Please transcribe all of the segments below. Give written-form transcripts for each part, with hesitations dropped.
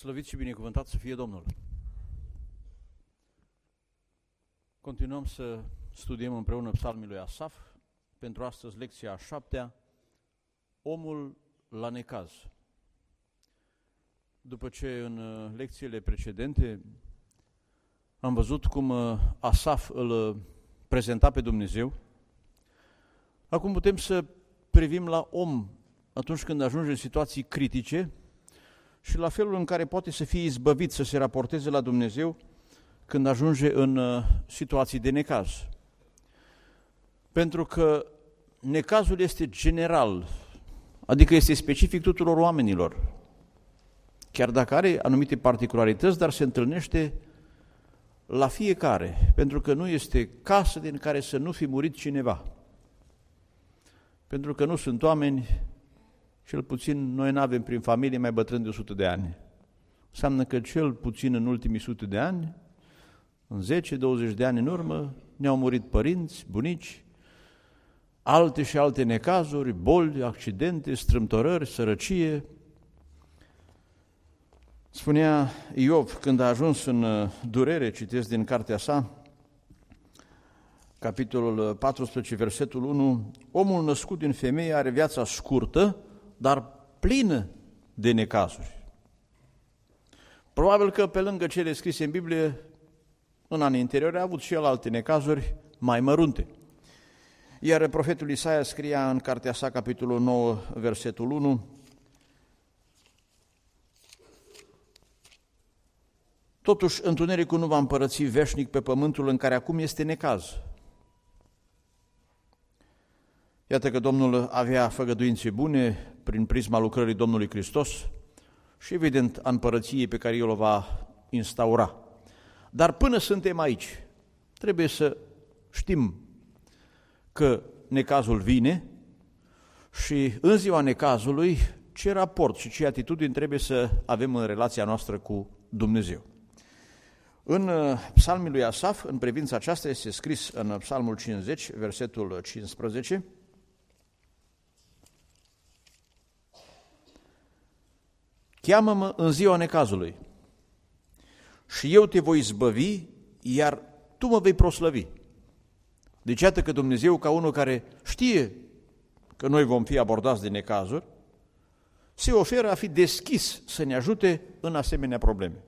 Slăvit și binecuvântat să fie Domnul! Continuăm să studiem împreună psalmii lui Asaf, pentru astăzi lecția a 7-a, Omul la necaz. După ce în lecțiile precedente am văzut cum Asaf îl prezenta pe Dumnezeu, acum putem să privim la om atunci când ajunge în situații critice și la felul în care poate să fie izbăvit, să se raporteze la Dumnezeu când ajunge în situații de necaz. Pentru că necazul este general, adică este specific tuturor oamenilor, chiar dacă are anumite particularități, dar se întâlnește la fiecare, pentru că nu este casă din care să nu fi murit cineva. Pentru că nu sunt oameni, cel puțin noi nu avem prin familie mai bătrâni de 100 de ani. Înseamnă că cel puțin în ultimii 100 de ani, în 10-20 de ani în urmă, ne-au murit părinți, bunici, alte și alte necazuri, boli, accidente, strâmtorări, sărăcie. Spunea Iov, când a ajuns în durere, citesc din cartea sa, capitolul 14, versetul 1, omul născut din femeie are viața scurtă, dar plină de necazuri. Probabil că pe lângă cele scrise în Biblie, în anii anteriori a avut și el alte necazuri mai mărunte. Iar profetul Isaia scria în cartea sa, capitolul 9, versetul 1, totuși întunericul nu va împărăți veșnic pe pământul în care acum este necaz. Iată că Domnul avea făgăduințe bune prin prisma lucrării Domnului Hristos și evident a împărăției pe care El o va instaura. Dar până suntem aici, trebuie să știm că necazul vine și în ziua necazului ce raport și ce atitudini trebuie să avem în relația noastră cu Dumnezeu. În psalmul lui Asaf, în privința aceasta, este scris în psalmul 50, versetul 15, cheamă-mă în ziua necazului și eu te voi izbăvi, iar tu mă vei proslăvi. Deci iată că Dumnezeu, ca unul care știe că noi vom fi abordați de necazuri, se oferă a fi deschis să ne ajute în asemenea probleme.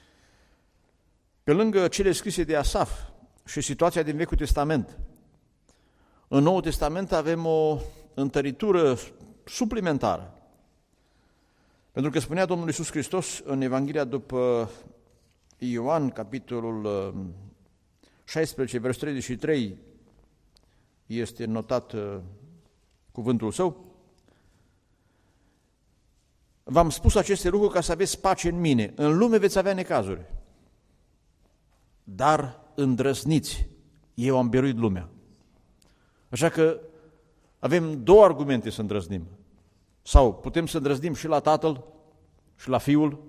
Pe lângă cele scrise de Asaf și situația din Vechiul Testament, în Noul Testament avem o întăritură suplimentară. Pentru că spunea Domnul Iisus Hristos în Evanghelia după Ioan, capitolul 16, versetul 33, este notat cuvântul Său, v-am spus aceste lucruri ca să aveți pace în mine. În lume veți avea necazuri, dar îndrăzniți, eu am biruit lumea. Așa că avem două argumente să îndrăznim. Sau putem să îndrăznim și la Tatăl și la Fiul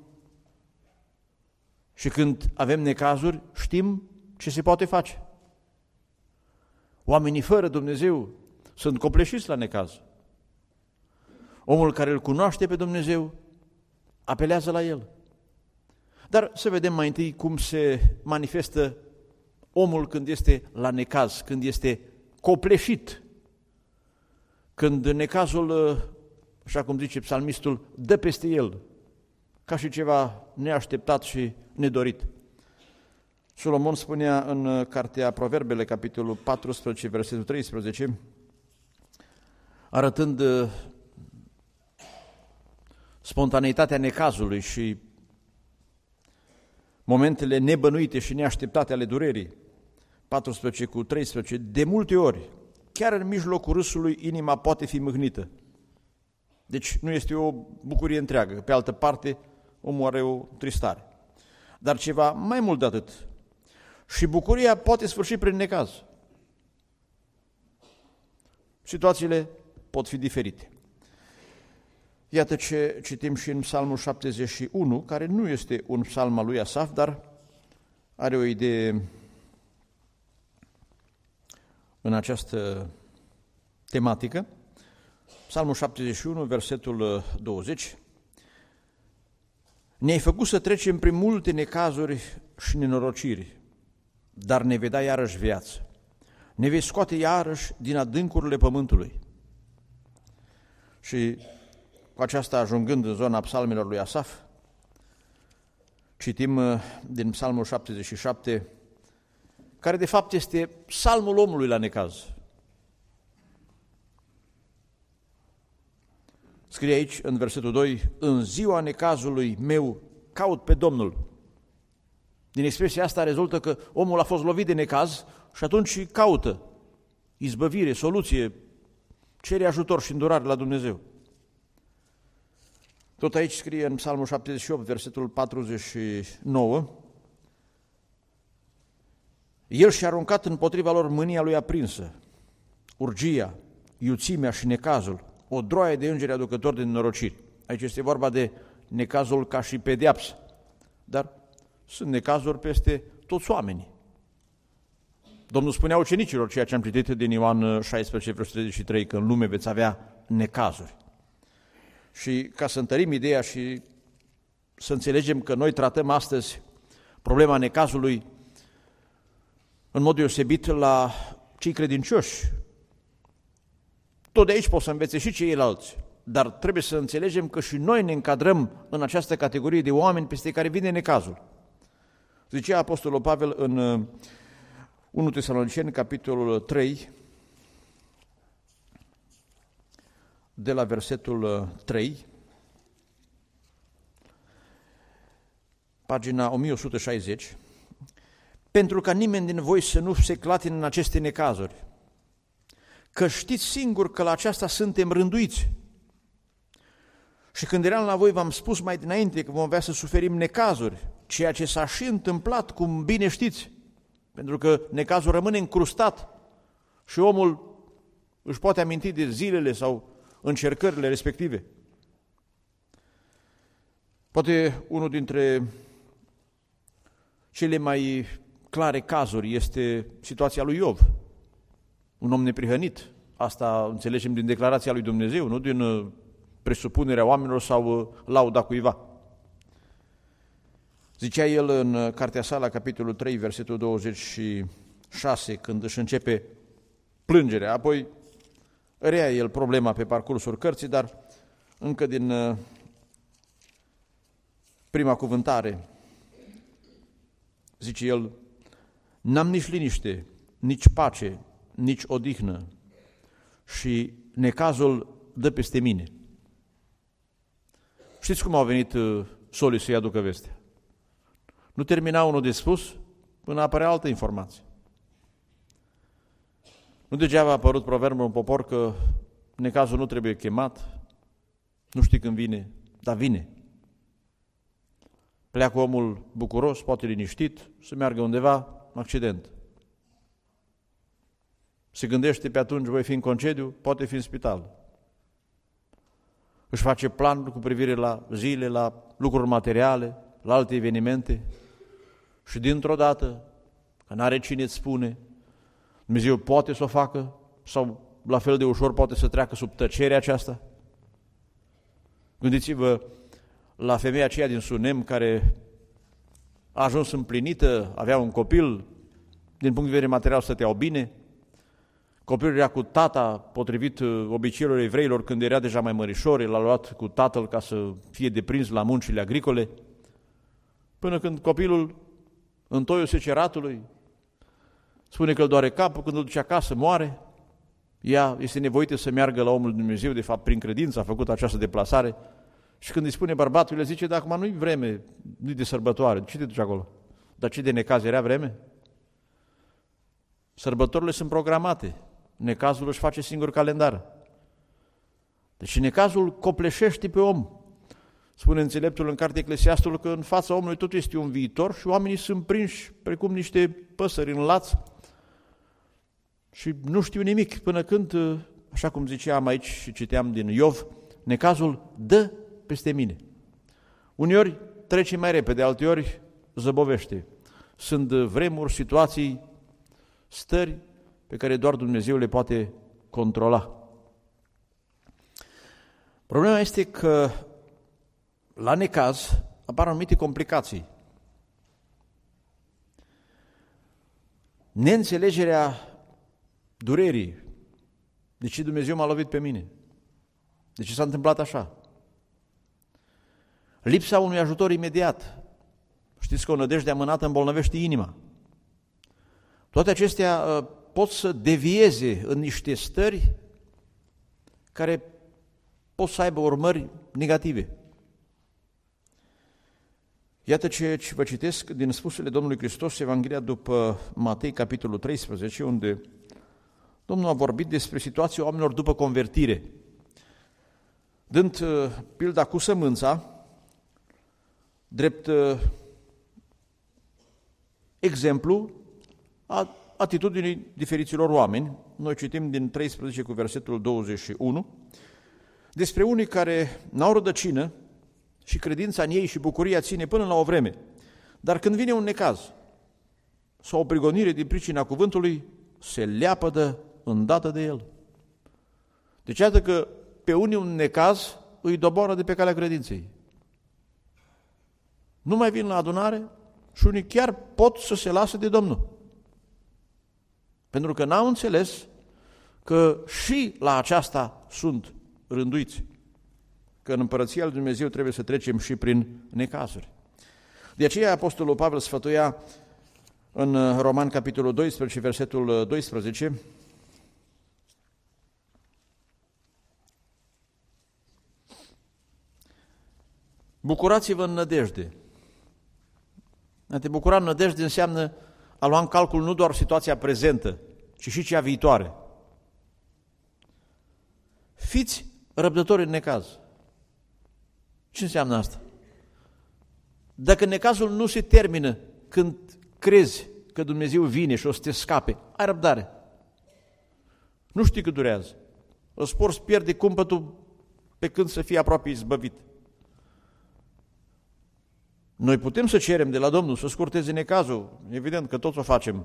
și când avem necazuri știm ce se poate face. Oamenii fără Dumnezeu sunt copleșiți la necaz. Omul care îl cunoaște pe Dumnezeu apelează la El. Dar să vedem mai întâi cum se manifestă omul când este la necaz, când este copleșit, când necazul, așa cum zice psalmistul, dă peste el, ca și ceva neașteptat și nedorit. Solomon spunea în cartea Proverbele, capitolul 14, versetul 13, arătând spontaneitatea necazului și momentele nebănuite și neașteptate ale durerii, 14 cu 13, de multe ori, chiar în mijlocul râsului, inima poate fi mâhnită. Deci nu este o bucurie întreagă, pe altă parte, omul are o tristare. Dar ceva mai mult de atât, și bucuria poate sfârși prin necaz. Situațiile pot fi diferite. Iată ce citim și în psalmul 71, care nu este un psalm al lui Asaf, dar are o idee în această tematică. Psalmul 71, versetul 20. Ne-ai făcut să trecem prin multe necazuri și nenorociri, dar ne vei da iarăși viață. Ne vei scoate iarăși din adâncurile pământului. Și cu aceasta, ajungând în zona psalmilor lui Asaf, citim din Psalmul 77, care de fapt este psalmul omului la necaz. Scrie aici, în versetul 2, în ziua necazului meu caut pe Domnul. Din expresia asta rezultă că omul a fost lovit de necaz și atunci caută izbăvire, soluție, cere ajutor și îndurare la Dumnezeu. Tot aici scrie în Psalmul 78, versetul 49, El și-a aruncat împotriva lor mânia lui aprinsă, urgia, iuțimea și necazul, o droaie de îngeri aducători de nenorociri. Aici este vorba de necazul ca și pedeapsă, dar sunt necazuri peste toți oamenii. Domnul spunea ucenicilor, ceea ce am citit din Ioan 16, versetul 33, că în lume veți avea necazuri. Și ca să întărim ideea și să înțelegem că noi tratăm astăzi problema necazului în mod deosebit la cei credincioși. Tot de aici pot să învețe și ceilalți, dar trebuie să înțelegem că și noi ne încadrăm în această categorie de oameni peste care vine necazul. Zicea Apostolul Pavel în 1 Tesaloniceni, capitolul 3, de la versetul 3, pagina 1160, pentru ca nimeni din voi să nu se clatine în aceste necazuri, că știți singur că la aceasta suntem rânduiți. Și când eram la voi v-am spus mai dinainte că vom avea să suferim necazuri, ceea ce s-a și întâmplat, cum bine știți, pentru că necazul rămâne încrustat și omul își poate aminti de zilele sau încercările respective. Poate unul dintre cele mai clare cazuri este situația lui Iov, un om neprihănit. Asta înțelegem din declarația lui Dumnezeu, nu din presupunerea oamenilor sau lauda cuiva. Zicea el în cartea sa, la capitolul 3, versetul 26, când își începe plângerea, apoi rea el problema pe parcursul cărții, dar încă din prima cuvântare zice el, n-am nici liniște, nici pace, nici odihnă și necazul dă peste mine. Știți cum au venit solii să-i aducă vestea? Nu termina unul de spus până apărea altă informație. Nu degeaba a apărut proverbul în popor că necazul nu trebuie chemat, nu știi când vine, dar vine. Pleacă omul bucuros, poate liniștit, să meargă undeva, accident. Se gândește pe atunci, voi fi în concediu, poate fi în spital. Își face planuri cu privire la zile, la lucruri materiale, la alte evenimente și dintr-o dată, că n-are cine îți spune, Dumnezeu poate să o facă sau la fel de ușor poate să treacă sub tăcerea aceasta. Gândiți-vă la femeia aceea din Sunem care a ajuns împlinită, avea un copil, din punct de vedere material stăteau bine, copilul era cu tata, potrivit obiceiurilor evreilor, când era deja mai mărișor, l-a luat cu tatăl ca să fie deprins la muncile agricole, până când copilul, în toiul seceratului, spune că îl doare capul, când îl duce acasă, moare, ea este nevoită să meargă la omul Dumnezeu, de fapt prin credință a făcut această deplasare, și când îi spune bărbatul, îi zice, dar acum nu-i vreme, nu-i de sărbătoare, ce te duci acolo? Dar ce de necaz era vreme? Sărbătorile sunt programate, necazul își face singur calendar. Deci necazul copleșește pe om. Spune înțeleptul în cartea Eclesiastul că în fața omului totul este un viitor și oamenii sunt prinși precum niște păsări în laț și nu știu nimic până când, așa cum ziceam aici și citeam din Iov, necazul dă peste mine. Uneori trece mai repede, alteori zăbovește. Sunt vremuri, situații, stări pe care doar Dumnezeu le poate controla. Problema este că la necaz apar anumite complicații. Neînțelegerea durerii. De ce Dumnezeu m-a lovit pe mine? De ce s-a întâmplat așa? Lipsa unui ajutor imediat. Știți că o nădejde amânată îmbolnăvește inima. Toate acestea pot să devieze în niște stări care pot să aibă urmări negative. Iată ce vă citesc din spusele Domnului Hristos, Evanghelia după Matei, capitolul 13, unde Domnul a vorbit despre situația oamenilor după convertire, dând pilda cu sămânța, drept exemplu a atitudinii diferiților oameni. Noi citim din 13 cu versetul 21, despre unii care n-au rădăcină și credința în ei și bucuria ține până la o vreme. Dar când vine un necaz sau o prigonire din pricina cuvântului, se leapădă îndată de el. Deci iată că pe unii un necaz îi doboară de pe calea credinței. Nu mai vin la adunare și unii chiar pot să se lasă de Domnul. Pentru că n-au înțeles că și la aceasta sunt rânduiți. Că în Împărăția lui Dumnezeu trebuie să trecem și prin necazuri. De aceea Apostolul Pavel sfătuia în Roman, capitolul 12, versetul 12, bucurați-vă în nădejde. A te bucura în nădejde înseamnă a lua în calcul nu doar situația prezentă, ci și cea viitoare. Fiți răbdători în necaz. Ce înseamnă asta? Dacă necazul nu se termină când crezi că Dumnezeu vine și o să te scape, ai răbdare. Nu știi cât durează. Îți poți pierde cumpătul pe când să fie aproape izbăvit. Noi putem să cerem de la Domnul să scurteze necazul, evident că toți o facem.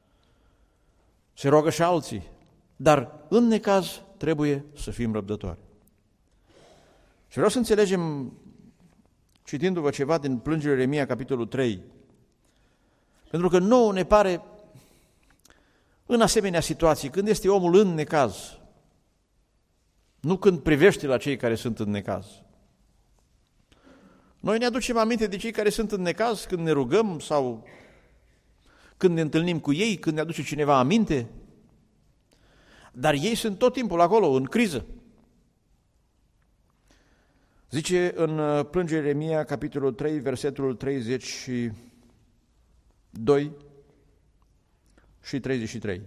Se roagă și alții, dar în necaz trebuie să fim răbdători. Și vreau să înțelegem, citindu-vă ceva din Plângerile Ieremia, capitolul 3, pentru că nouă ne pare, în asemenea situații, când este omul în necaz, nu când privește la cei care sunt în necaz. Noi ne aducem aminte de cei care sunt în necaz când ne rugăm sau când ne întâlnim cu ei, când ne aduce cineva aminte, dar ei sunt tot timpul acolo, în criză. Zice în Plângerile Ieremia, capitolul 3, versetul 32 și 33.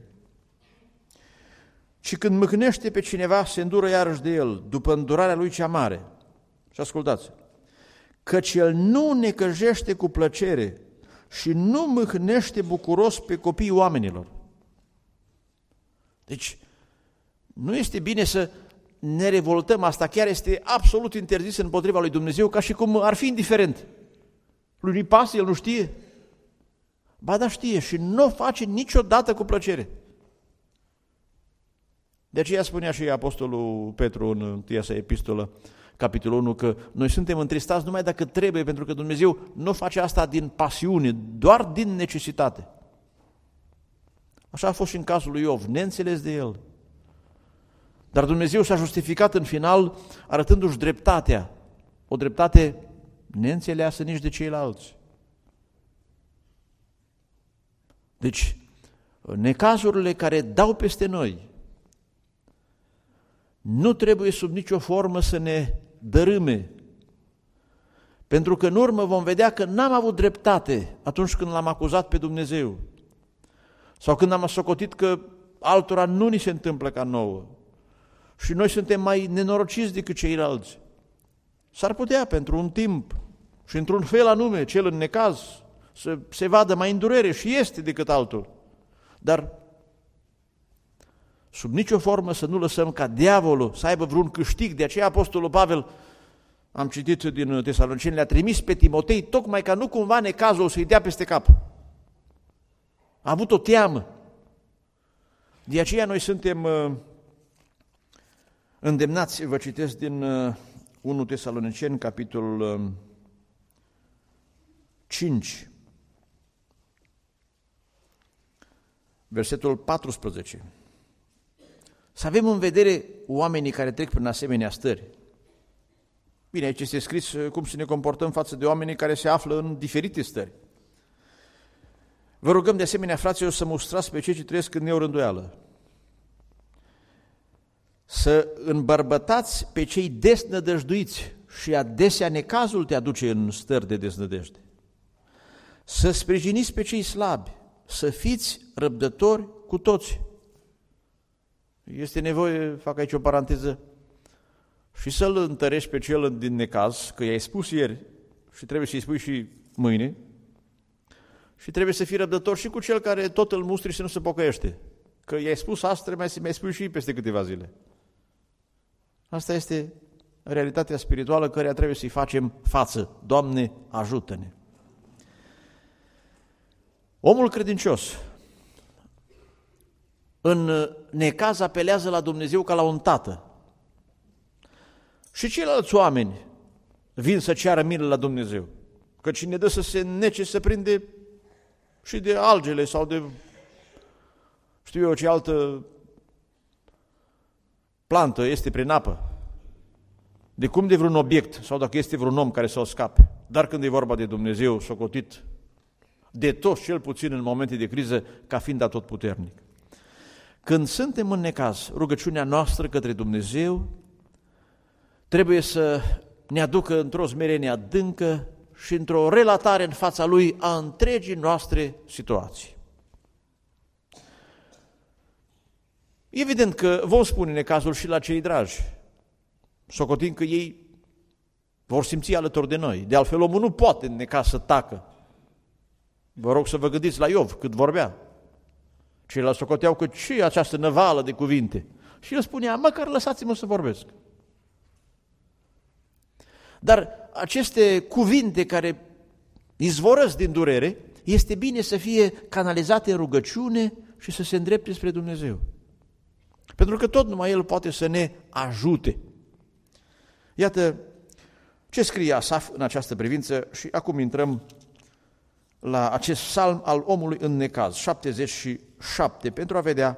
Și când mâhnește pe cineva, se îndură iarăși de el, după îndurarea lui cea mare. Și ascultați, căci el nu necăjește cu plăcere și nu mâhnește bucuros pe copiii oamenilor. Deci, nu este bine să ne revoltăm, asta chiar este absolut interzis împotriva lui Dumnezeu, ca și cum ar fi indiferent. Lui nu-i pasă, el nu știe. Ba da, știe și nu o face niciodată cu plăcere. De aceea spunea și Apostolul Petru în întâia sa epistolă, capitolul 1, că noi suntem întristați numai dacă trebuie, pentru că Dumnezeu nu face asta din pasiune, doar din necesitate. Așa a fost și în cazul lui Iov, neînțeles de el. Dar Dumnezeu s-a justificat în final arătându-și dreptatea, o dreptate neînțeleasă nici de ceilalți. Deci, necazurile care dau peste noi nu trebuie sub nicio formă să ne dărâme, pentru că în urmă vom vedea că n-am avut dreptate atunci când l-am acuzat pe Dumnezeu sau când am socotit că altora nu ni se întâmplă ca nouă și noi suntem mai nenorociți decât ceilalți. S-ar putea pentru un timp și într-un fel anume, cel în necaz, să se vadă mai în durere și este decât altul, dar sub nicio formă să nu lăsăm ca diavolul să aibă vreun câștig. De aceea Apostolul Pavel, am citit din Tesaloniceni, le-a trimis pe Timotei tocmai ca nu cumva necazul să-i dea peste cap. A avut o teamă. De aceea noi suntem îndemnați, vă citesc din 1 Tesaloniceni, capitolul 5, versetul 14. Să avem în vedere oamenii care trec prin asemenea stări. Bine, aici este scris cum să ne comportăm față de oamenii care se află în diferite stări. Vă rugăm de asemenea, fraților, să mustrați pe cei ce trăiesc în neorânduială. Să îmbărbătați pe cei desnădăjduiți și adesea necazul te aduce în stări de deznădejde. Să sprijiniți pe cei slabi, să fiți răbdători cu toți. Este nevoie, fac aici o paranteză, și să-l întărești pe cel din necaz, că i-ai spus ieri și trebuie să-i spui și mâine, și trebuie să fii răbdător și cu cel care tot îl mustri și nu se pocăiește. Că i-ai spus astăzi, trebuie să mai spui și peste câteva zile. Asta este realitatea spirituală căreia trebuie să-i facem față. Doamne, ajută-ne! Omul credincios în necaz apelează la Dumnezeu ca la un tată. Și ceilalți oameni vin să ceară milă la Dumnezeu. Că cine dă să se nece, se prinde și de algele sau de știu eu ce altă plantă este prin apă. De cum de vreun obiect sau dacă este vreun om care să o scape. Dar când e vorba de Dumnezeu, socotit de toți, cel puțin în momente de criză, ca fiind atotputernic. Când suntem în necaz, rugăciunea noastră către Dumnezeu trebuie să ne aducă într-o smerenie adâncă și într-o relatare în fața Lui a întregii noastre situații. Evident că vom spune necazul și la cei dragi, socotind că ei vor simți alături de noi. De altfel, omul nu poate în necaz să tacă. Vă rog să vă gândiți la Iov, cât vorbea. Ceilalți socoteau că ce e această năvală de cuvinte? Și el spunea, măcar lăsați-mă să vorbesc. Dar aceste cuvinte care izvorăsc din durere, este bine să fie canalizate în rugăciune și să se îndrepte spre Dumnezeu. Pentru că tot numai El poate să ne ajute. Iată ce scrie Asaf în această privință și acum intrăm la acest psalm al omului în necaz, 77, pentru a vedea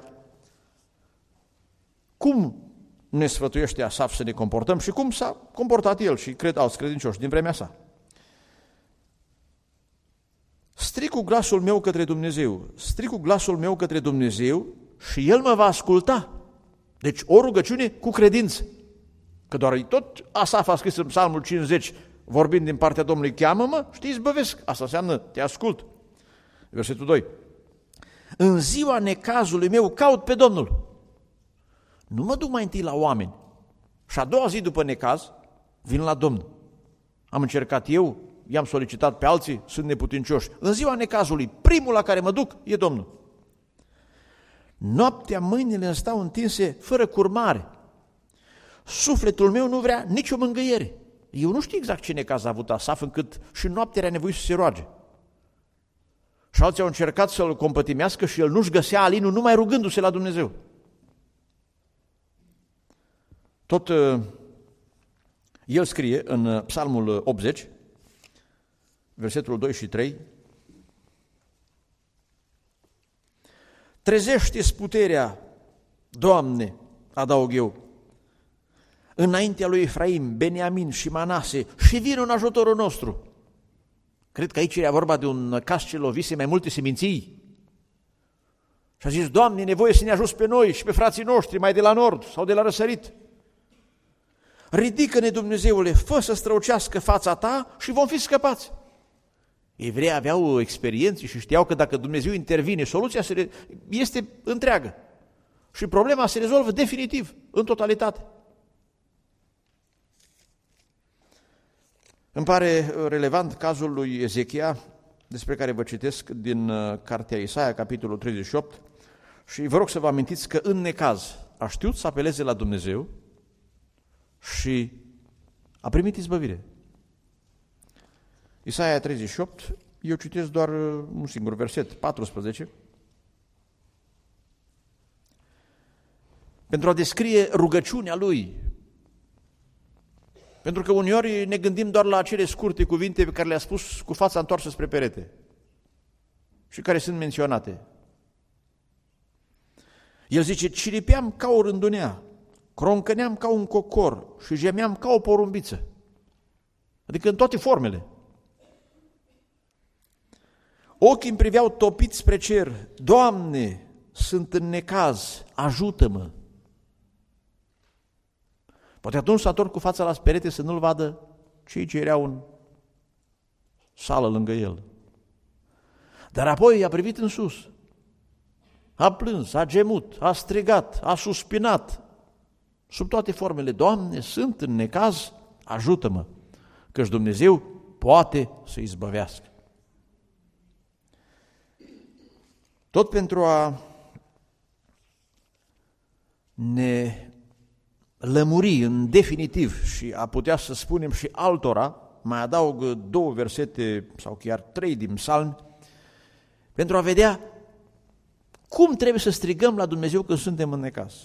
cum ne sfătuiește Asaf să ne comportăm și cum s-a comportat el și cred alți credincioși din vremea sa. Strig cu glasul meu către Dumnezeu, strig cu glasul meu către Dumnezeu și El mă va asculta. Deci o rugăciune cu credință. Că doar tot Asaf a scris în psalmul 50, vorbind din partea Domnului, cheamă-mă și te izbăvesc. Asta înseamnă, te ascult. Versetul 2. În ziua necazului meu caut pe Domnul. Nu mă duc mai întâi la oameni. Și a doua zi după necaz, vin la Domnul. Am încercat eu, i-am solicitat pe alții, sunt neputincioși. În ziua necazului, primul la care mă duc e Domnul. Noaptea mâinile îmi stau întinse fără curmare. Sufletul meu nu vrea nicio mângâiere. Eu nu știu exact ce necaz a avut Asaf, încât și noaptea era nevoie să se roage. Și alții au încercat să-l compătimească și el nu-și găsea alinul numai rugându-se la Dumnezeu. Tot el scrie în Psalmul 80, versetul 2 și 3, trezește-ți puterea, Doamne, adaug eu, înaintea lui Efraim, Beniamin și Manase și vin în ajutorul nostru. Cred că aici era vorba de un caz ce lovise mai multe seminții. Și a zis, Doamne, e nevoie să ne ajuți pe noi și pe frații noștri mai de la nord sau de la răsărit. Ridică-ne, Dumnezeule, fă să străucească fața ta și vom fi scăpați. Evreii aveau experiențe și știau că dacă Dumnezeu intervine, soluția este întreagă. Și problema se rezolvă definitiv, în totalitate. Îmi pare relevant cazul lui Ezechia, despre care vă citesc din cartea Isaia, capitolul 38, și vă rog să vă amintiți că în necaz a știut să apeleze la Dumnezeu și a primit izbăvire. Isaia 38, eu citesc doar un singur verset, 14, pentru a descrie rugăciunea lui. Pentru că uneori ne gândim doar la acele scurte cuvinte pe care le-a spus cu fața întoarsă spre perete și care sunt menționate. El zice, ciripeam ca o rândunea, croncăneam ca un cocor și gemeam ca o porumbiță. Adică în toate formele. Ochii îmi priveau topiți spre cer. Doamne, sunt în necaz, ajută-mă. Poate atunci s-a întors cu fața la perete să nu-l vadă cei ce erau în sală lângă el. Dar apoi a privit în sus. A plâns, a gemut, a strigat, a suspinat. Sub toate formele, Doamne, sunt în necaz, ajută-mă, căci Dumnezeu poate să izbăvească. Tot pentru a ne lămuri în definitiv și a putea să spunem și altora, mai adaug 2 versete sau chiar 3 din psalmi, pentru a vedea cum trebuie să strigăm la Dumnezeu când suntem în necaz.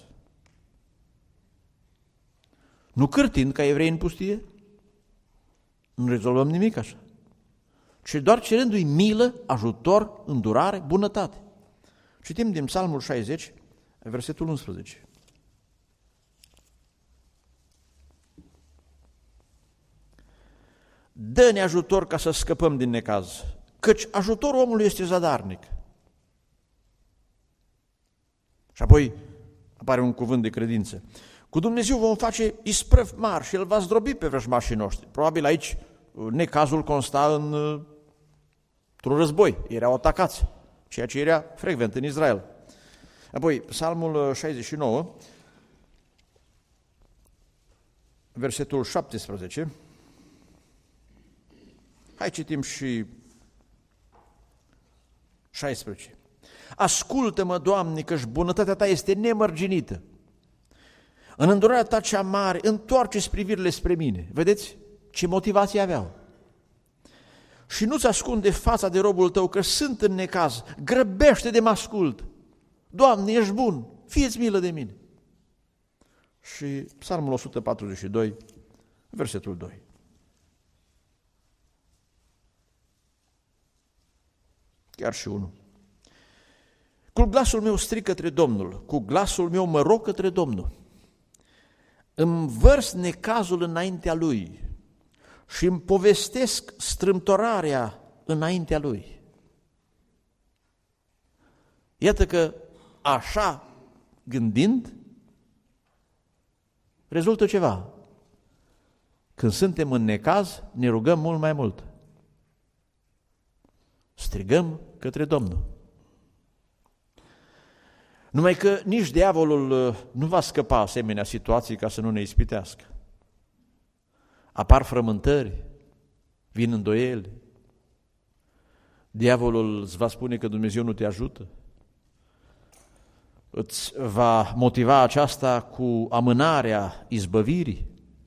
Nu cârtind ca evrei în pustie, nu rezolvăm nimic așa, ci doar cerându-i milă, ajutor, îndurare, bunătate. Citim din Psalmul 60, versetul 11. Dă-ne ajutor ca să scăpăm din necaz, căci ajutorul omului este zadarnic. Și apoi apare un cuvânt de credință. Cu Dumnezeu vom face isprăvi mari și El va zdrobi pe vrăjmașii noștri. Probabil aici necazul consta într-un război, erau atacați, ceea ce era frecvent în Israel. Apoi, Psalmul 69, versetul 17. Hai citim și 16. Ascultă-mă, Doamne, căci bunătatea Ta este nemărginită. În îndurarea Ta cea mare, întoarce-ți privirile spre mine. Vedeți ce motivație aveau? Și nu-ți ascunde fața de robul Tău, că sunt în necaz. Grăbește de mă ascult. Doamne, ești bun, fie-ți milă de mine. Și Psalmul 142, versetul 2. Chiar și unul. Cu glasul meu strig către Domnul, cu glasul meu mă rog către Domnul. Îmi vărs necazul înaintea Lui și îmi povestesc strâmtorarea înaintea Lui. Iată că așa gândind, rezultă ceva. Când suntem în necaz, ne rugăm mult mai mult. Strigăm către Domnul. Numai că nici diavolul nu va scăpa asemenea situații ca să nu ne ispitească. Apar frământări, vin îndoieli. Diavolul îți va spune că Dumnezeu nu te ajută. Îți va motiva aceasta cu amânarea izbăvirii.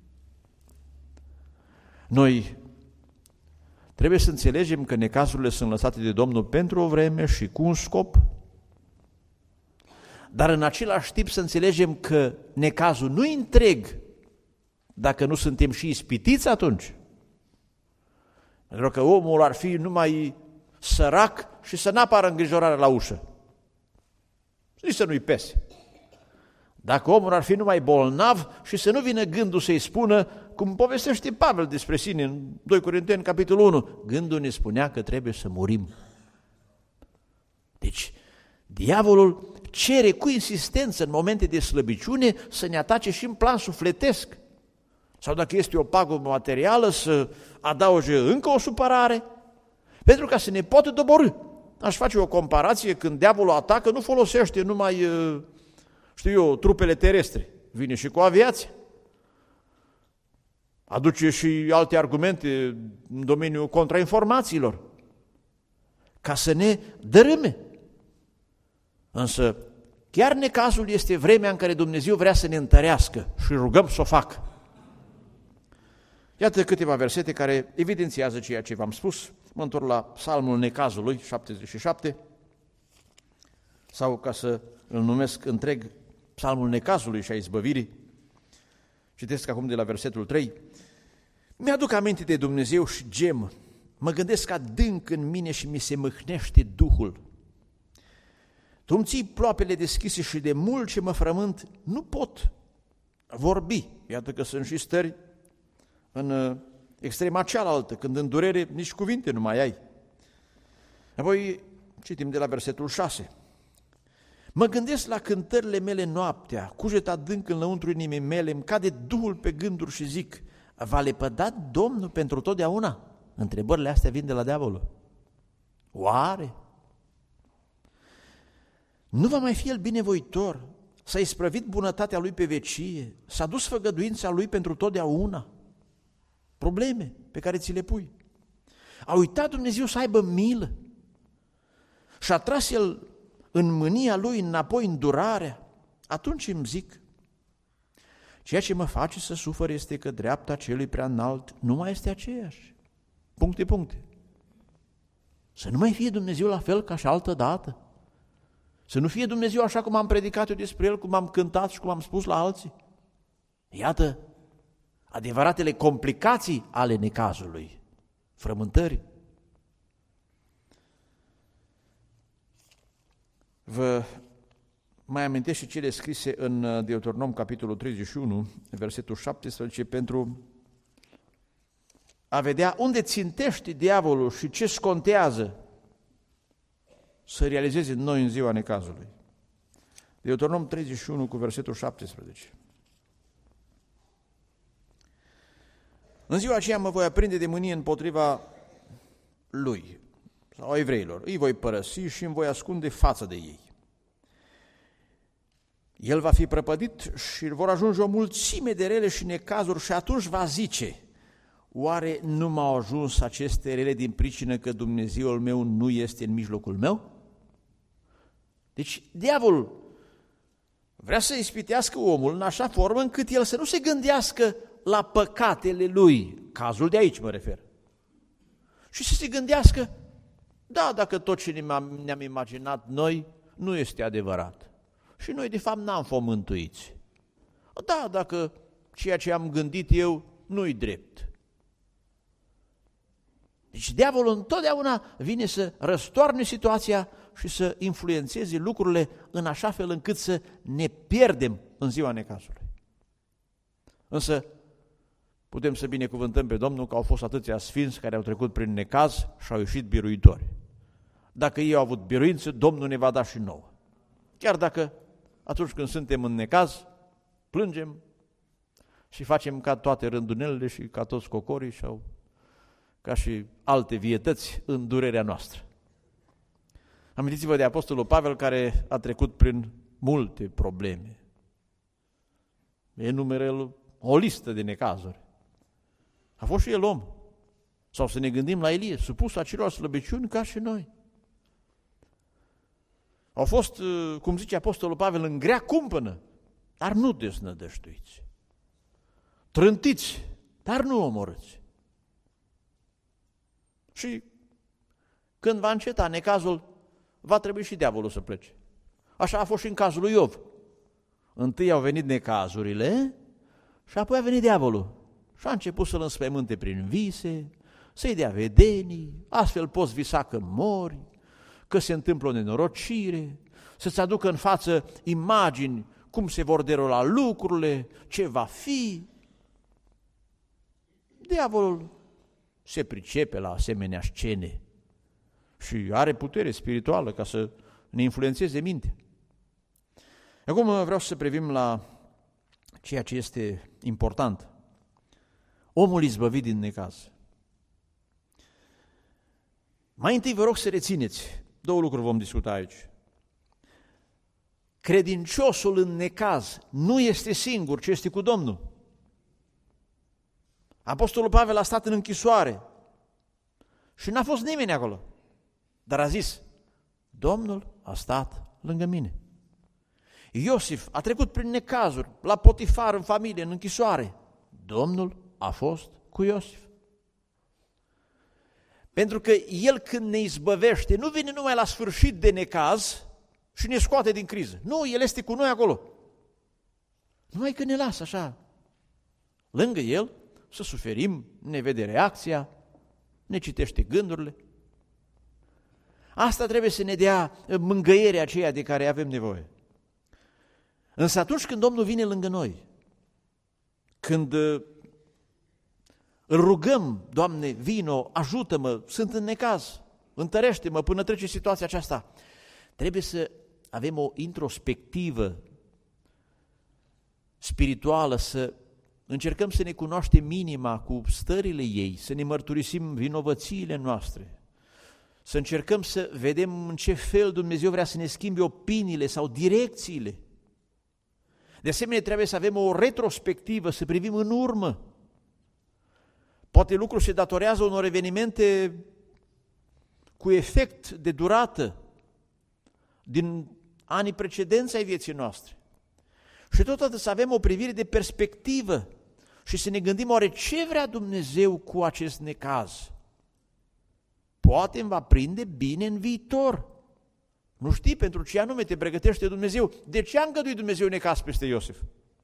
Noi trebuie să înțelegem că necazurile sunt lăsate de Domnul pentru o vreme și cu un scop, dar în același timp să înțelegem că necazul nu-i întreg dacă nu suntem și ispitiți atunci. Pentru că omul ar fi numai sărac și să n-apară îngrijorare la ușă. Nici să nu-i pese. Dacă omul ar fi numai bolnav și să nu vină gândul să-i spună, cum povestește Pavel despre sine în 2 Corinteni, capitolul 1, gândul ne spunea că trebuie să murim. Deci, diavolul cere cu insistență în momente de slăbiciune să ne atace și în plan sufletesc. Sau dacă este o pagubă materială, să adauge încă o supărare, pentru ca să ne poată doborî. Aș face o comparație, când diavolul atacă, nu folosește numai, trupele terestre, vine și cu aviația. Aduce și alte argumente în domeniul contrainformațiilor, ca să ne dărâme. Însă, chiar necazul este vremea în care Dumnezeu vrea să ne întărească și rugăm să o facă. Iată câteva versete care evidențiază ceea ce v-am spus. Mă întorc la Psalmul necazului, 77, sau ca să îl numesc întreg, Psalmul necazului și a izbăvirii. Citesc acum de la versetul 3. Mi-aduc aminte de Dumnezeu și gem, mă gândesc adânc în mine și mi se mâhnește Duhul. Tu îmi ții ploapele deschise și de mult ce mă frământ, nu pot vorbi. Iată că sunt și stări în extrema cealaltă, când în durere nici cuvinte nu mai ai. Apoi citim de la versetul 6. Mă gândesc la cântările mele noaptea, cuget adânc înăuntru inimii mele, îmi cade Duhul pe gânduri și zic, va lepăda Domnul pentru totdeauna? Întrebările astea vin de la diavolul. Oare? Nu va mai fi El binevoitor? S-a isprăvit bunătatea Lui pe vecie? S-a dus făgăduința Lui pentru totdeauna? Probleme pe care ți le pui. A uitat Dumnezeu să aibă milă? Și-a tras El în mânia Lui înapoi îndurarea? Atunci îmi zic, ceea ce mă face să sufăr este că dreapta Celui prea înalt nu mai este aceeași. Puncte. Să nu mai fie Dumnezeu la fel ca și altă dată. Să nu fie Dumnezeu așa cum am predicat eu despre El, cum am cântat și cum am spus la alții. Iată adevăratele complicații ale necazului, frământării. Vă mai amintesc și cele scrise în Deuteronom, capitolul 31, versetul 17, pentru a vedea unde țintește diavolul și ce scontează să realizeze noi în ziua necazului. Deuteronom 31 cu versetul 17. În ziua aceea mă voi aprinde de mânie împotriva lui sau a evreilor. Îi voi părăsi și îmi voi ascunde față de ei. El va fi prăpădit și vor ajunge o mulțime de rele și necazuri și atunci va zice, oare nu m-au ajuns aceste rele din pricină că Dumnezeul meu nu este în mijlocul meu? Deci diavolul vrea să ispitească omul în așa formă încât el să nu se gândească la păcatele lui, cazul de aici mă refer, și să se gândească, da, dacă tot ce ne-am imaginat noi nu este adevărat și noi de fapt n-am fost mântuiți. Da, dacă ceea ce am gândit eu nu-i drept. Deci diavolul întotdeauna vine să răstoarne situația și să influențeze lucrurile în așa fel încât să ne pierdem în ziua necazului. Însă putem să binecuvântăm pe Domnul că au fost atâția sfinți care au trecut prin necaz și au ieșit biruitori. Dacă ei au avut biruință, Domnul ne va da și nouă. Chiar dacă atunci când suntem în necaz, plângem și facem ca toate rândunelele și ca toți cocorii sau ca și alte vietăți în durerea noastră. Amintiți-vă de Apostolul Pavel care a trecut prin multe probleme. Enumeră o listă de necazuri. A fost și el om. Sau să ne gândim la Ilie, supus acelor slăbiciuni ca și noi. Au fost, cum zice Apostolul Pavel, în grea cumpănă, dar nu deznădăjduiți. Trântiți, dar nu omorâți. Și când va înceta necazul, va trebui și diavolul să plece. Așa a fost și în cazul lui Iov. Întâi au venit necazurile și apoi a venit diavolul. Și a început să-l înspăimânte prin vise, să-i dea vedenii, astfel poți visa că mori, că se întâmplă o nenorocire, să-ți aducă în față imagini cum se vor derula lucrurile, ce va fi. Diavolul se pricepe la asemenea scene și are putere spirituală ca să ne influențeze mintea. Acum vreau să privim la ceea ce este important. Omul izbăvit din necaz. Mai întâi vă rog să rețineți, două lucruri vom discuta aici. Credinciosul în necaz nu este singur, ci este cu Domnul. Apostolul Pavel a stat în închisoare și n-a fost nimeni acolo, dar a zis, Domnul a stat lângă mine. Iosif a trecut prin necazuri, la Potifar, în familie, în închisoare. Domnul a fost cu Iosif. Pentru că El când ne izbăvește, nu vine numai la sfârșit de necaz și ne scoate din criză. Nu, El este cu noi acolo. Numai că ne lasă așa, lângă El, să suferim, ne vede reacția, ne citește gândurile. Asta trebuie să ne dea mângâierea aceea de care avem nevoie. Însă atunci când Domnul vine lângă noi, când îl rugăm, Doamne, vino, ajută-mă, sunt în necaz, întărește-mă până trece situația aceasta, trebuie să avem o introspectivă spirituală, să încercăm să ne cunoaștem inima cu stările ei, să ne mărturisim vinovățiile noastre, să încercăm să vedem în ce fel Dumnezeu vrea să ne schimbe opiniile sau direcțiile. De asemenea, trebuie să avem o retrospectivă, să privim în urmă. Poate lucrul se datorează unor evenimente cu efect de durată din anii precedenți ai vieții noastre. Și totodată să avem o privire de perspectivă și să ne gândim oare ce vrea Dumnezeu cu acest necaz. Poate îmi va prinde bine în viitor. Nu știi pentru ce anume te pregătește Dumnezeu. De ce a îngăduit Dumnezeu necaz peste Iosif?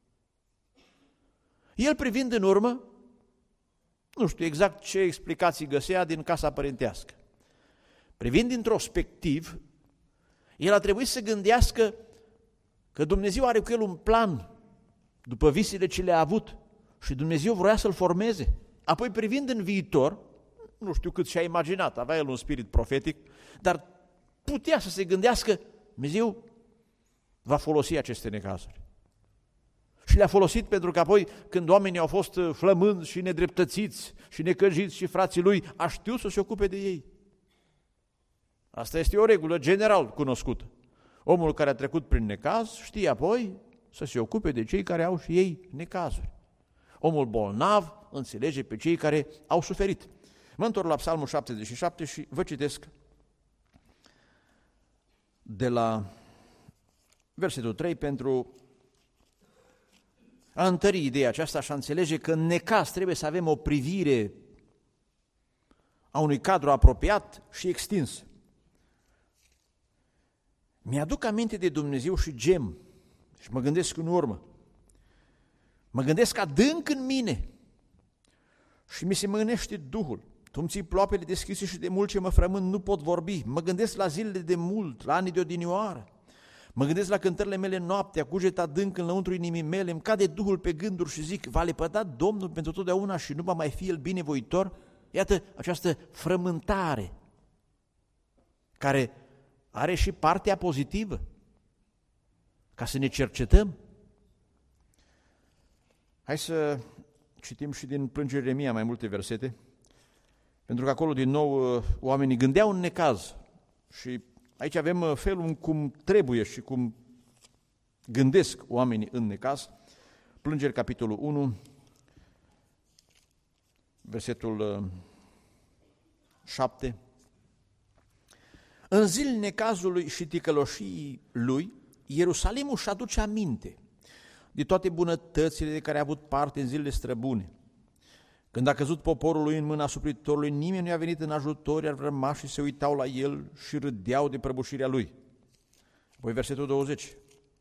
El privind în urmă, nu știu exact ce explicații găsea din casa părintească. Privind introspectiv, el a trebuit să gândească că Dumnezeu are cu el un plan după visele ce le-a avut și Dumnezeu vrea să-l formeze. Apoi privind în viitor, nu știu cât și-a imaginat, avea el un spirit profetic, dar putea să se gândească, Dumnezeu va folosi aceste necazuri. Și le-a folosit pentru că apoi, când oamenii au fost flămânzi și nedreptățiți și necăjiți și frații lui, a știut să se ocupe de ei. Asta este o regulă general cunoscută. Omul care a trecut prin necaz știe apoi să se ocupe de cei care au și ei necazuri. Omul bolnav înțelege pe cei care au suferit. Mă întorc la Psalmul 77 și vă citesc de la versetul 3 pentru a întări ideea aceasta și a înțelege că în necaz trebuie să avem o privire a unui cadru apropiat și extins. Mi-aduc aminte de Dumnezeu și gem și mă gândesc în urmă. Mă gândesc adânc în mine și mi se mânește Duhul. Tu îmi ții ploapele deschise și de mult ce mă frământ nu pot vorbi. Mă gândesc la zilele de mult, la anii de odinioară. Mă gândesc la cântările mele noaptea, cuget adânc înăuntru inimii mele, îmi cade Duhul pe gânduri și zic, va lepăda Domnul pentru totdeauna și nu va mai fi El binevoitor? Iată această frământare care are și partea pozitivă, ca să ne cercetăm. Hai să citim și din Plângerea Ieremia mai multe versete, pentru că acolo din nou oamenii gândeau în necaz și aici avem felul cum trebuie și cum gândesc oamenii în necaz. Plângeri, capitolul 1, versetul 7. În zilele necazului și ticăloșii lui, Ierusalimul își aduce aminte de toate bunătățile de care a avut parte în zilele străbune. Când a căzut poporul lui în mâna suplitorului, nimeni nu i-a venit în ajutor, iar vrămașii se uitau la el și râdeau de prăbușirea lui. Apoi versetul 20.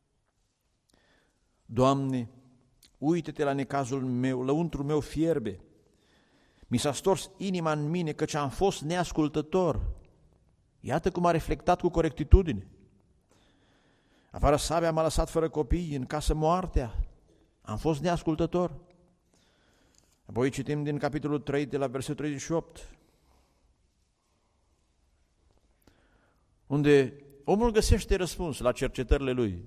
Doamne, uită-te la necazul meu, lăuntrul meu fierbe. Mi s-a stors inima în mine, căci am fost neascultător. Iată cum a reflectat cu corectitudine. Afară sabia m-a lăsat fără copii, în casă moartea. Am fost neascultător. Apoi citim din capitolul 3, de la versetul 38, unde omul găsește răspuns la cercetările lui.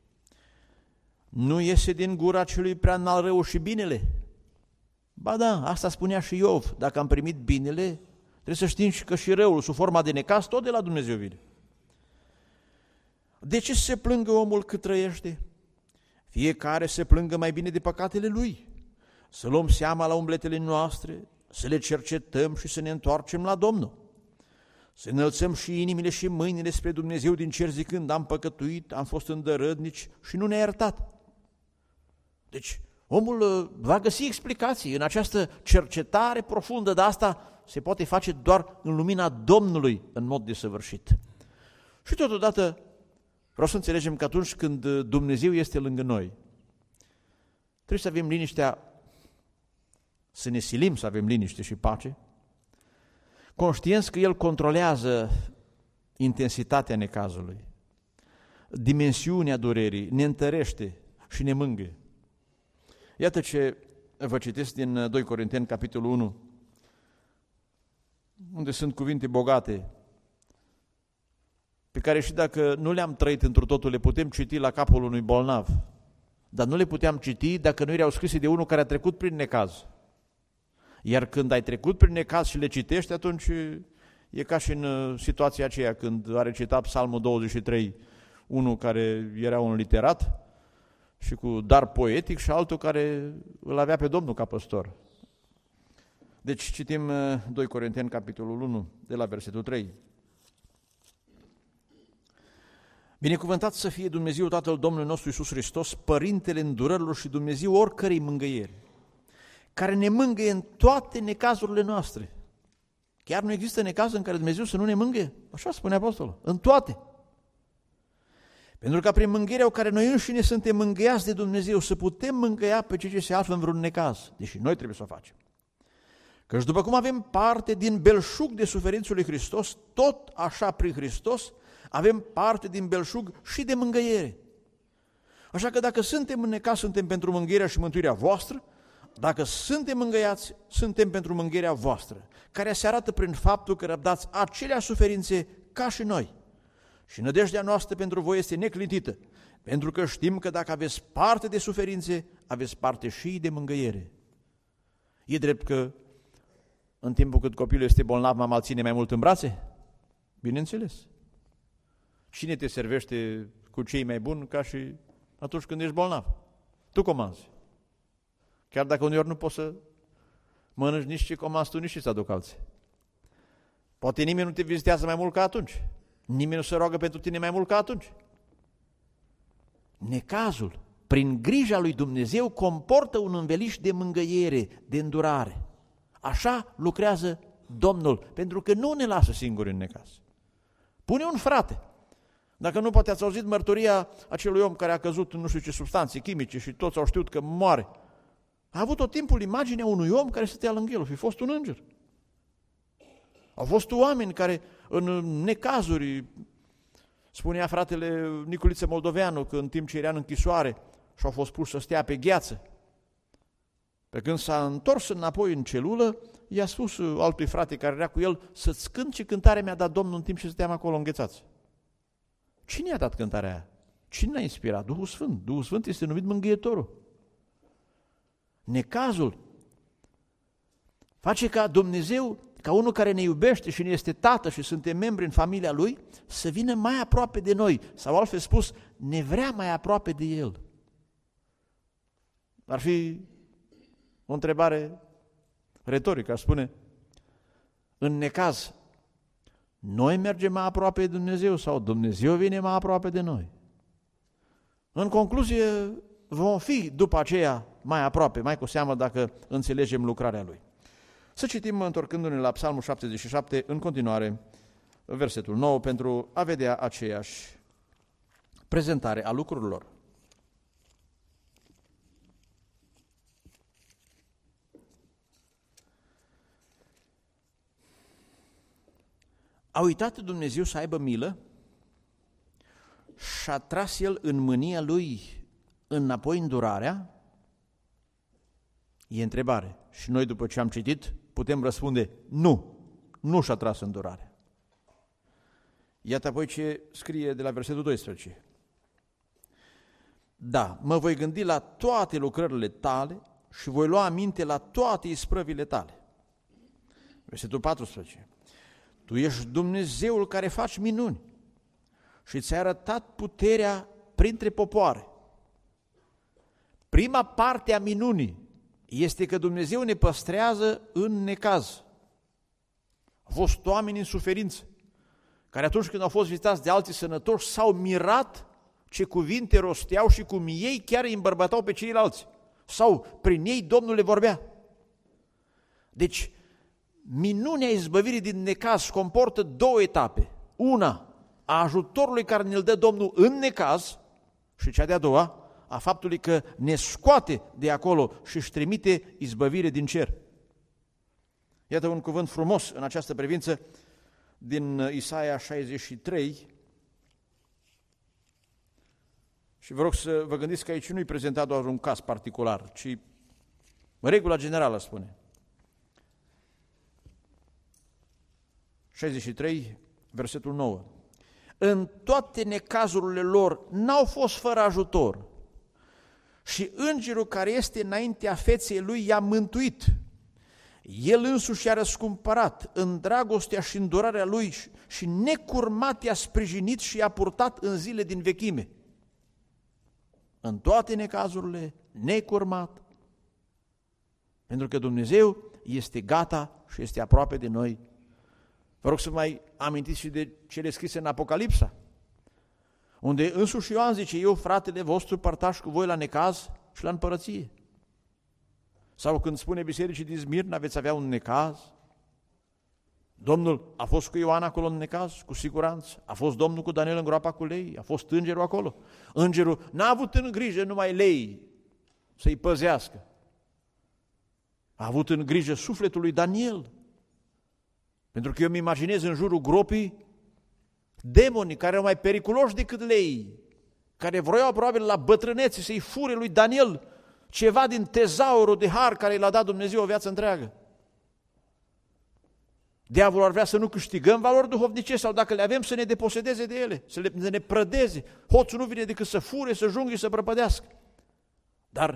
Nu iese din gura celui prea înalt rău și binele? Ba da, asta spunea și Iov, dacă am primit binele, trebuie să știm că și răul, sub forma de necaz, tot de la Dumnezeu vine. De ce se plângă omul cât trăiește? Fiecare se plângă mai bine de păcatele lui. Să luăm seama la umbletele noastre, să le cercetăm și să ne întoarcem la Domnul. Să înălțăm și inimile și mâinile spre Dumnezeu din cer zicând, am păcătuit, am fost îndărădnici și nu ne-a iertat. Deci, omul va găsi explicații în această cercetare profundă, dar asta se poate face doar în lumina Domnului în mod desăvârșit. Și totodată vreau să înțelegem că atunci când Dumnezeu este lângă noi, trebuie să avem liniștea să ne silim să avem liniște și pace, conștienți că El controlează intensitatea necazului, dimensiunea durerii, ne întărește și ne mângâie. Iată ce vă citesc din 2 Corinteni, capitolul 1, unde sunt cuvinte bogate, pe care și dacă nu le-am trăit întru totul, le putem citi la capul unui bolnav, dar nu le puteam citi dacă nu erau scrise de unul care a trecut prin necaz. Iar când ai trecut prin necaz și le citești, atunci e ca și în situația aceea când a recitat Psalmul 23, unul care era un literat și cu dar poetic și altul care îl avea pe Domnul ca păstor. Deci citim 2 Corinteni, capitolul 1, de la versetul 3. Binecuvântat să fie Dumnezeu Tatăl Domnului nostru Iisus Hristos, Părintele îndurărilor și Dumnezeu oricărei mângâieri, care ne mângâie în toate necazurile noastre. Chiar nu există necaz în care Dumnezeu să nu ne mângâie? Așa spune apostolul, în toate. Pentru că prin mângâierea cu care noi înșine suntem mângâiați de Dumnezeu, să putem mângâia pe cei ce se află în vreun necaz, deși noi trebuie să o facem. Căci după cum avem parte din belșug de suferințul lui Hristos, tot așa prin Hristos avem parte din belșug și de mângâiere. Așa că dacă suntem în necaz, suntem pentru mângâierea și mântuirea voastră. Dacă suntem mângâiați, suntem pentru mângâierea voastră, care se arată prin faptul că răbdați aceleași suferințe ca și noi. Și nădejdea noastră pentru voi este neclintită, pentru că știm că dacă aveți parte de suferințe, aveți parte și de mângâiere. E drept că în timpul cât copilul este bolnav, mama îl ține mai mult în brațe? Bineînțeles. Cine te servește cu cei mai buni ca și atunci când ești bolnav? Tu comanzi. Chiar dacă uneori nu poți să mănânci nici ce comanzi tu, nici ce-ți aduc alții. Poate nimeni nu te vizitează mai mult ca atunci. Nimeni nu se roagă pentru tine mai mult ca atunci. Necazul, prin grija lui Dumnezeu, comportă un înveliș de mângâiere, de îndurare. Așa lucrează Domnul, pentru că nu ne lasă singuri în necaz. Pune un frate. Dacă nu, poate ați auzit mărturia acelui om care a căzut în nu știu ce substanțe chimice și toți au știut că moare. A avut tot timpul imaginea unui om care stătea lângă el, fi fost un înger. Au fost oameni care în necazuri, spunea fratele Niculiță Moldoveanu, că în timp ce era în închisoare și-au fost puși să stea pe gheață, pe când s-a întors înapoi în celulă, i-a spus altui frate care era cu el să-ți cânt ce cântare mi-a dat Domnul în timp ce stăteam acolo înghețați. Cine i-a dat cântarea aia? Cine l-a inspirat? Duhul Sfânt. Duhul Sfânt este numit mângâietorul. Necazul face ca Dumnezeu, ca unul care ne iubește și ne este tată și suntem membri în familia Lui, să vină mai aproape de noi, sau altfel spus, ne vrea mai aproape de El. Ar fi o întrebare retorică, aș spune, în necaz, noi mergem mai aproape de Dumnezeu sau Dumnezeu vine mai aproape de noi? În concluzie, vom fi după aceea mai aproape, mai cu seamă dacă înțelegem lucrarea Lui. Să citim, întorcându-ne la Psalmul 77, în continuare, versetul 9, pentru a vedea aceeași prezentare a lucrurilor. A uitat Dumnezeu să aibă milă și a tras El în mânia Lui înapoi îndurarea? E întrebare. Și noi, după ce am citit, putem răspunde nu, nu și-a tras îndurarea. Iată apoi ce scrie de la versetul 12. Da, mă voi gândi la toate lucrările tale și voi lua aminte la toate isprăvile tale. Versetul 14. Tu ești Dumnezeul care faci minuni și ți-ai arătat puterea printre popoare. Prima parte a minunii este că Dumnezeu ne păstrează în necaz. Au fost oameni în suferință, care atunci când au fost vizitați de alții sănătoși s-au mirat ce cuvinte rosteau și cum ei chiar îi îmbărbătau pe ceilalți. Sau prin ei Domnul le vorbea. Deci, minunea izbăvirii din necaz comportă două etape. Una, a ajutorului care ne-l dă Domnul în necaz și cea de-a doua, a faptului că ne scoate de acolo și își trimite izbăvire din cer. Iată un cuvânt frumos în această privință din Isaia 63. Și vă rog să vă gândiți că aici nu-i prezentat doar un caz particular, ci regula generală spune. 63, versetul 9. În toate necazurile lor n-au fost fără ajutor și îngerul care este înaintea feței lui i-a mântuit. El însuși i-a răscumpărat în dragostea și îndurarea lui și necurmat i-a sprijinit și i-a purtat în zile din vechime. În toate necazurile, necurmat, pentru că Dumnezeu este gata și este aproape de noi. Vă rog să mai amintiți și de cele scrise în Apocalipsa, unde însuși Ioan zice, eu, fratele vostru, părtaș cu voi la necaz și la împărăție. Sau când spune bisericii din Smirna, veți avea un necaz. Domnul a fost cu Ioan acolo în necaz, cu siguranță. A fost Domnul cu Daniel în groapa cu lei, a fost îngerul acolo. Îngerul n-a avut în grijă numai lei să-i păzească. A avut în grijă sufletul lui Daniel. Pentru că eu îmi imaginez în jurul gropii demonii care erau mai periculoși decât lei, care vroiau probabil la bătrânețe să-i fure lui Daniel ceva din tezaurul de har care l-a dat Dumnezeu o viață întreagă. Diavolul ar vrea să nu câștigăm valori duhovnice sau dacă le avem să ne deposedeze de ele, să ne prădeze. Hoțul nu vine decât să fure, să junghi, să prăpădească. Dar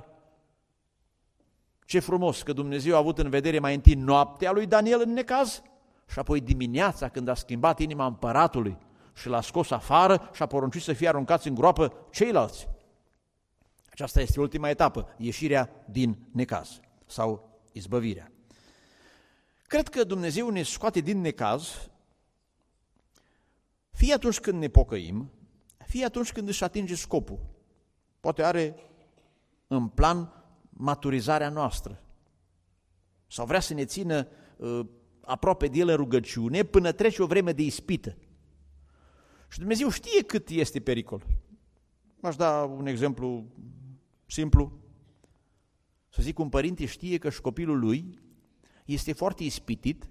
ce frumos că Dumnezeu a avut în vedere mai întâi noaptea lui Daniel în necaz și apoi dimineața când a schimbat inima împăratului și l-a scos afară și a poruncit să fie aruncați în groapă ceilalți. Aceasta este ultima etapă, ieșirea din necaz sau izbăvirea. Cred că Dumnezeu ne scoate din necaz fie atunci când ne pocăim, fie atunci când își atinge scopul. Poate are în plan maturizarea noastră sau vrea să ne țină aproape de El în rugăciune până trece o vreme de ispită. Și Dumnezeu știe cât este pericol. M-aș da un exemplu simplu. Să zic, un părinte știe că și copilul lui este foarte ispitit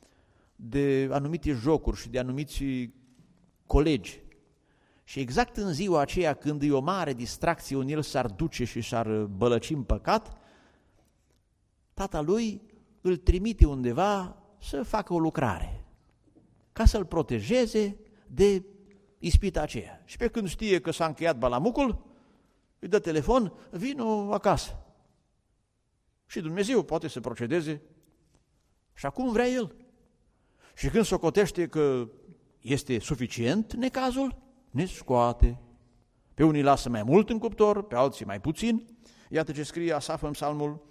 de anumite jocuri și de anumiți colegi. Și exact în ziua aceea când e o mare distracție unde el s-ar duce și s-ar bălăci în păcat, tata lui îl trimite undeva să facă o lucrare ca să-l protejeze de ispita aceea. Și pe când știe că s-a încheiat balamucul, îi dă telefon, vino acasă. Și Dumnezeu poate să procedeze și acum vrea el. Și când socotește că este suficient necazul, ne scoate. Pe unii lasă mai mult în cuptor, pe alții mai puțin. Iată ce scrie Asaf în Psalmul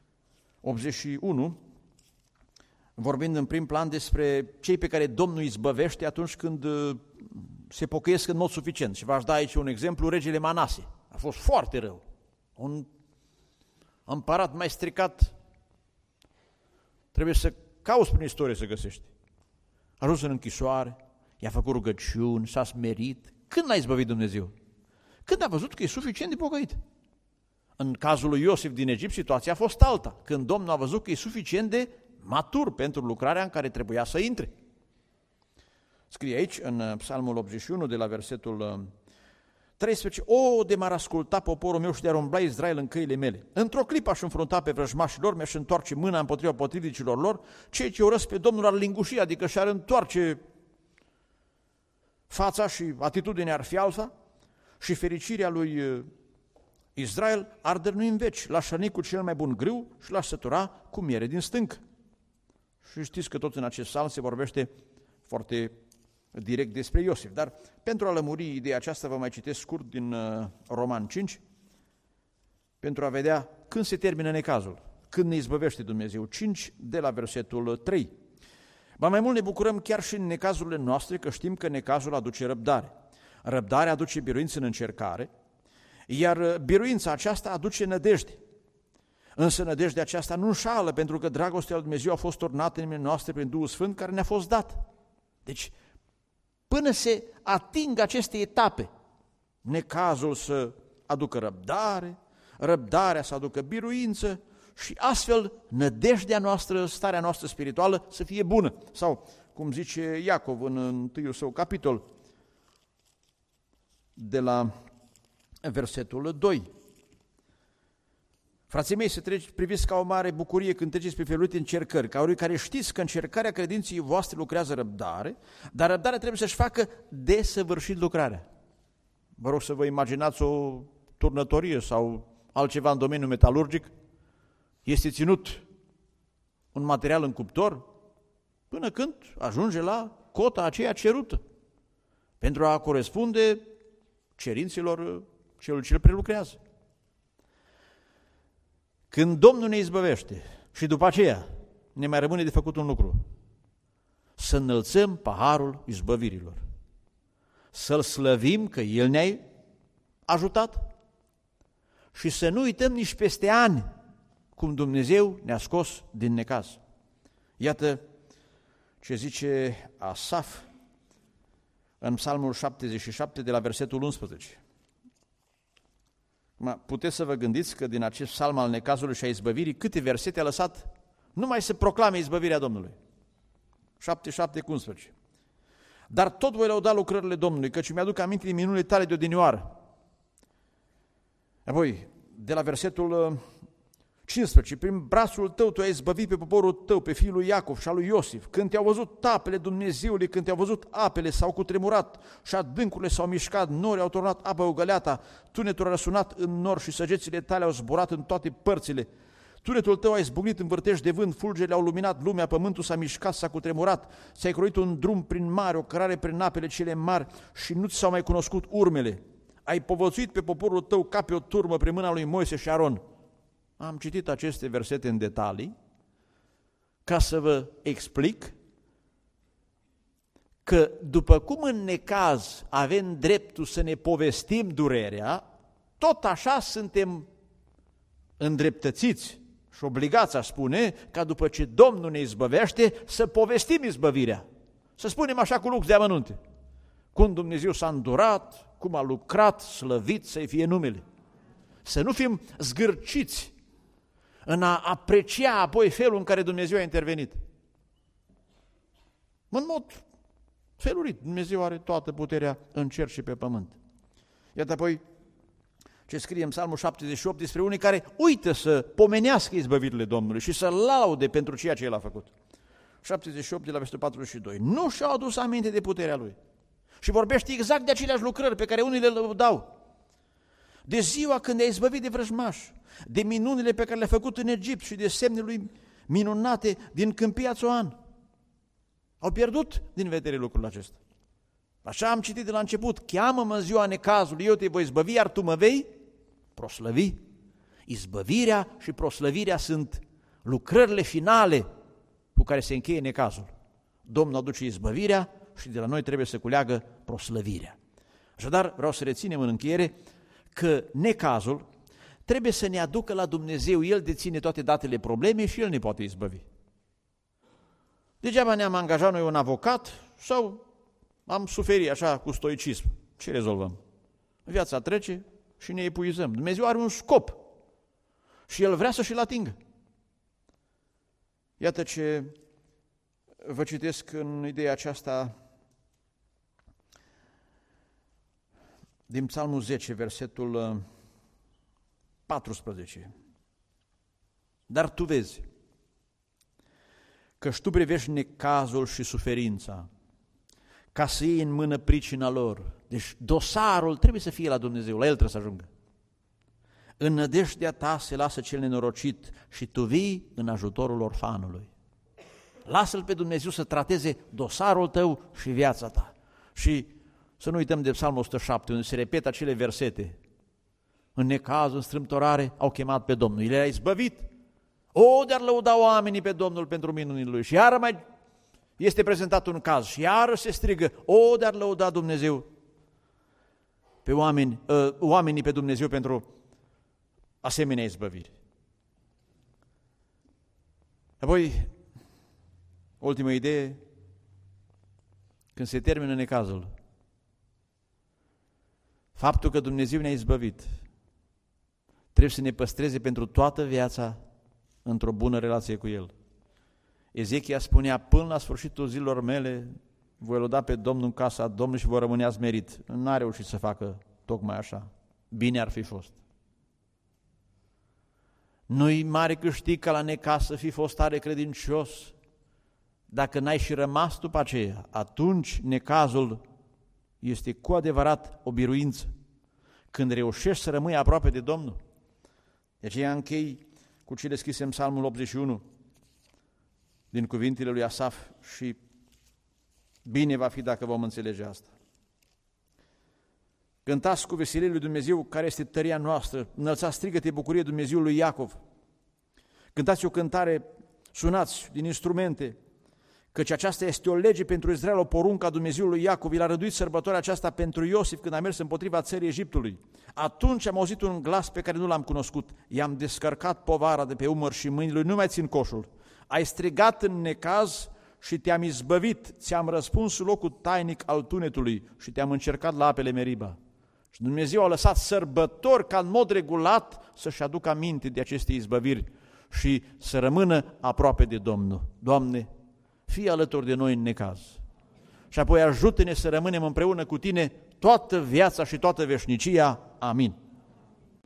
81, vorbind în prim plan despre cei pe care Domnul îi izbăvește atunci când se pocăiesc în mod suficient. Și v-aș da aici un exemplu, regele Manase. A fost foarte rău. Un împărat mai stricat, trebuie să cauți prin istorie să găsești. A ajuns în închisoare, i-a făcut rugăciuni, s-a smerit. Când l-a izbăvit Dumnezeu? Când a văzut că e suficient de pocăit. În cazul lui Iosif din Egipt, situația a fost alta. Când Domnul a văzut că e suficient de matur pentru lucrarea în care trebuia să intre. Scrie aici, în Psalmul 81, de la versetul 13, O, de m-ar asculta poporul meu și de-ar umbla Israel în căile mele. Într-o clipă aș înfrunta pe vrăjmașii lor, mi-aș întoarce mâna împotriva potrivnicilor lor, cei ce urăsc pe Domnul ar linguși, adică și-ar întoarce fața și atitudinea ar fi alta și fericirea lui Israel ar dărnui în veci, l-aș hrăni cu cel mai bun grâu și l-aș sătura cu miere din stânc. Și știți că tot în acest psalm se vorbește foarte direct despre Iosif, dar pentru a lămuri ideea aceasta vă mai citesc scurt din Roman 5, pentru a vedea când se termină necazul, când ne izbăvește Dumnezeu. 5 de la versetul 3. Ba mai mult ne bucurăm chiar și în necazurile noastre, că știm că necazul aduce răbdare. Răbdarea aduce biruință în încercare, iar biruința aceasta aduce nădejde. Însă nădejdea aceasta nu înșală, pentru că dragostea lui Dumnezeu a fost turnată în inimile noastre prin Duhul Sfânt care ne-a fost dat. Deci, până se ating aceste etape, necazul să aducă răbdare, răbdarea să aducă biruință și astfel nădejdea noastră, starea noastră spirituală să fie bună. Sau, cum zice Iacov în întâiul său capitol, de la versetul 2. Frații mei, să priviți ca o mare bucurie când treceți pe felurite încercări, ca unii care știți că încercarea credinței voastre lucrează răbdare, dar răbdarea trebuie să-și facă desăvârșit lucrarea. Vă rog să vă imaginați o turnătorie sau altceva în domeniul metalurgic. Este ținut un material în cuptor până când ajunge la cota aceea cerută pentru a corespunde cerințelor celui ce îl prelucrează. Când Domnul ne izbăvește și după aceea ne mai rămâne de făcut un lucru, să înălțăm paharul izbăvirilor, să-L slăvim că El ne-a ajutat și să nu uităm nici peste ani cum Dumnezeu ne-a scos din necaz. Iată ce zice Asaf în Psalmul 77 de la versetul 11. Puteți să vă gândiți că din acest psalm al necazului și a izbăvirii, câte versete a lăsat numai să proclame izbăvirea Domnului. 77:11. Dar tot voi lăuda lucrările Domnului, căci mi-aduc aminte de minunile tale de odinioară. Apoi, de la versetul 15, prin brațul tău tu ai izbăvit pe poporul tău, pe fiul lui Iacov și al lui Iosif. Când te-au văzut apele Dumnezeului, când te-au văzut apele, s-au cutremurat și adâncurile s-au mișcat, norii au turnat apă ogăleata, tunetul a răsunat în nor și săgețile tale au zburat în toate părțile. Tunetul tău a izbucnit în vârtej de vânt, fulgerile au luminat lumea, pământul s-a mișcat, s-a cutremurat, ți-ai croit un drum prin mare, o cărare prin apele cele mari și nu ți s-au mai cunoscut urmele. Ai povățuit pe poporul tău ca pe o turmă prin mâna lui Moise și Aron. Am citit aceste versete în detalii ca să vă explic că după cum în necaz avem dreptul să ne povestim durerea, tot așa suntem îndreptățiți și obligați, aș spune, ca după ce Domnul ne izbăvește să povestim izbăvirea. Să spunem așa cu lux de amănunte. Cum Dumnezeu s-a îndurat, cum a lucrat, slăvit să-i fie numele. Să nu fim zgârciți în a aprecia apoi felul în care Dumnezeu a intervenit. În mod felurit, Dumnezeu are toată puterea în cer și pe pământ. Iată apoi ce scrie în Psalmul 78 despre unii care uită să pomenească izbăvirile Domnului și să laude pentru ceea ce El a făcut. 78 de la versetul 42. Nu și-au adus aminte de puterea Lui. Și vorbește exact de aceleași lucrări pe care unii le lăudau. De ziua când i-a izbăvit de vrăjmași, de minunile pe care le-a făcut în Egipt și de semnele Lui minunate din câmpia Țoan. Au pierdut din vedere lucrul acesta. Așa am citit de la început, cheamă-mă în ziua necazului, eu te voi izbăvi, iar tu mă vei proslăvi. Izbăvirea și proslăvirea sunt lucrările finale cu care se încheie necazul. Domnul aduce izbăvirea și de la noi trebuie să culeagă proslăvirea. Așadar, vreau să reținem în încheiere că necazul trebuie să ne aducă la Dumnezeu, El deține toate datele problemei și El ne poate izbăvi. Degeaba ne-am angajat noi un avocat sau am suferit așa cu stoicism. Ce rezolvăm? Viața trece și ne epuizăm. Dumnezeu are un scop și El vrea să și-l atingă. Iată ce vă citesc în ideea aceasta din Psalmul 10, versetul 14. Dar tu vezi că tu privești necazul și suferința ca să iei în mână pricina lor. Deci dosarul trebuie să fie la Dumnezeu, la El trebuie să ajungă. În nădejdea ta se lasă cel nenorocit și tu vii în ajutorul orfanului. Lasă-L pe Dumnezeu să trateze dosarul tău și viața ta. Și să nu uităm de Psalmul 107, unde se repetă acele versete. În necaz, în strâmtorare, au chemat pe Domnul. El a izbăvit. O, de-ar lăuda oamenii pe Domnul pentru minunile Lui. Și iară mai este prezentat un caz și iară se strigă. O, de-ar lăuda Dumnezeu pe oamenii pe Dumnezeu pentru asemenea izbăviri. Apoi, ultima idee, când se termină necazul, faptul că Dumnezeu ne-a izbăvit trebuie să ne păstreze pentru toată viața într-o bună relație cu El. Ezechia spunea, până la sfârșitul zilor mele voi lăuda pe Domnul în casa Domnului și voi rămâne azmerit. N-a reușit să facă tocmai așa. Bine ar fi fost. Nu-i mare câștig ca la necaz să fii fost tare credincios. Dacă n-ai și rămas după aceea, atunci necazul este cu adevărat o biruință. Când reușești să rămâi aproape de Domnul. De aceea închei cu cele scrise în Psalmul 81, din cuvintele lui Asaf, și bine va fi dacă vom înțelege asta. Cântați cu veselie lui Dumnezeu, care este tăria noastră, înălțați strigăte bucurie Dumnezeul lui Iacov. Cântați o cântare, sunați din instrumente, căci aceasta este o lege pentru Israel, o poruncă a Dumnezeului lui Iacov. El a răduit sărbătoarea aceasta pentru Iosif când a mers împotriva țării Egiptului. Atunci am auzit un glas pe care nu l-am cunoscut. I-am descărcat povara de pe umăr și mâinile lui, nu mai țin coșul. Ai strigat în necaz și te-am izbăvit, ți-am răspuns locul tainic al tunetului și te-am încercat la apele Meriba. Și Dumnezeu a lăsat sărbători ca în mod regulat să-și aducă aminte de aceste izbăviri și să rămână aproape de Domnul. Doamne, fii alături de noi în necaz și apoi ajută-ne să rămânem împreună cu Tine toată viața și toată veșnicia. Amin.